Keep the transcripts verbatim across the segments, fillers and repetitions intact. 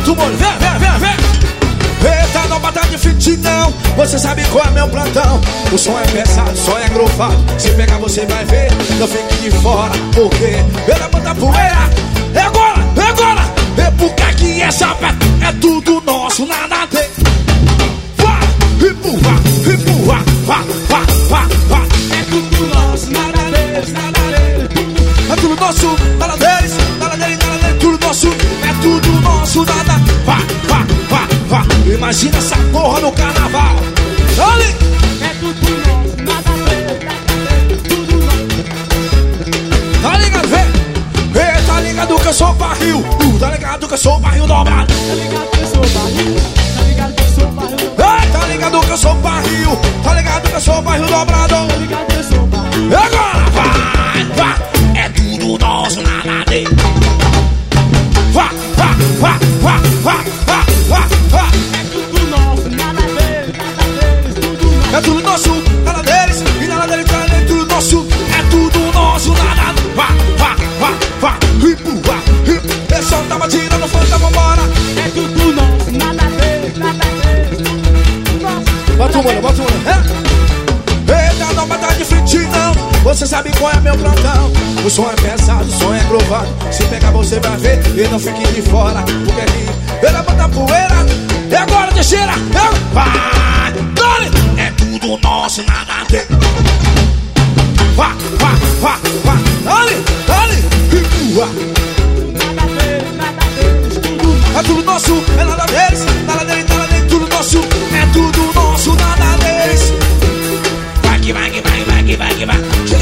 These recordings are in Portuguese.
bota o molho, vem, vem, vem, vem. Eita, não bata de frente não, você sabe qual é meu plantão. O som é pesado, o som é grofado. Se pegar você vai ver, não fique de fora. Porque ela bota poeira. É agora, é agora. É porque aqui essa é tudo nosso, nada tem. Vá, empurra, empurra, vá, vá, vá, vá. É tudo nosso, nada deles, nada deles. É tudo nosso, nada deles, nada deles, nada deles. Tudo nosso, é tudo nosso, nada. Vá, vá, vá, vá. Imagina essa porra no carnaval. Ali. É tudo nosso, nada deles, nada deles. Tudo nosso. Tá ligado, vem? Vê, tá ligado que eu sou barril. Uh, tá ligado que eu sou barril dobrado. Tá ligado que eu sou barril? Tá ligado que eu sou barril dobrado? Ei, tá ligado que eu sou barril. Tá ligado que eu sou barril dobrado. Tá ligado que eu sou barril? E agora vai, vai. É tudo nosso, nada dele. Vá, vá, vá, vá, vá, vá, vá, vá. É tudo nosso, nada deles, nada deles. Tudo nosso. É tudo nosso, nada deles. E nada deles, nada deles, tudo nosso. É tudo nosso, nada. Vá, vá, vá, vá. Empurra, empurra. Pessoal tava tirando fanta, vambora. É tudo nosso, nada deles, nada deles. Tudo nosso. Bota o molho, bota o molho, é? Eita, não bata de frente não. Você sabe qual é meu plantão. O som é pesado, o som é grovado. Se pegar você vai ver e não fique de fora. Porque aqui ela bota poeira. E agora, Teixeira, é? Vai, dale. É tudo nosso, nada dele. Vá, vá, vá, vá. Dale, dale. Empurra. Nada deles, nada deles. Tudo nosso. É tudo nosso, é nada deles. Nada deles, nada deles, tudo nosso. É tudo nosso, nada deles. Vai que vai, que vai, vai, que vai, que vai.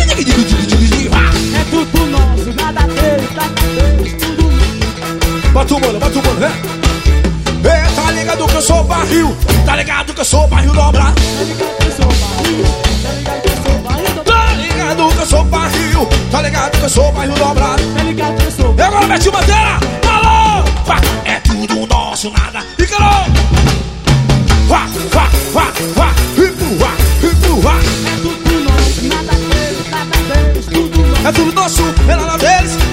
É tudo nosso, nada deles, nada deles. Tudo nosso. Bota o molho, bota o molho, né? É, tá ligado que eu sou barril. Tá ligado que eu sou barril dobrado. Tá ligado que eu sou barril? Tá ligado que eu sou barril dobrado? Tá ligado que eu sou barril. Tá ligado que eu sou barril dobrado. Tá ligado que eu sou E agora mete o bandeira. Alô, vá. É tudo nosso, nada. E calou. Vá, vá, vá, vá. Empurra, empurra. É tudo nosso, nada deles, nada deles. Tudo nosso. É tudo nosso, é nada deles.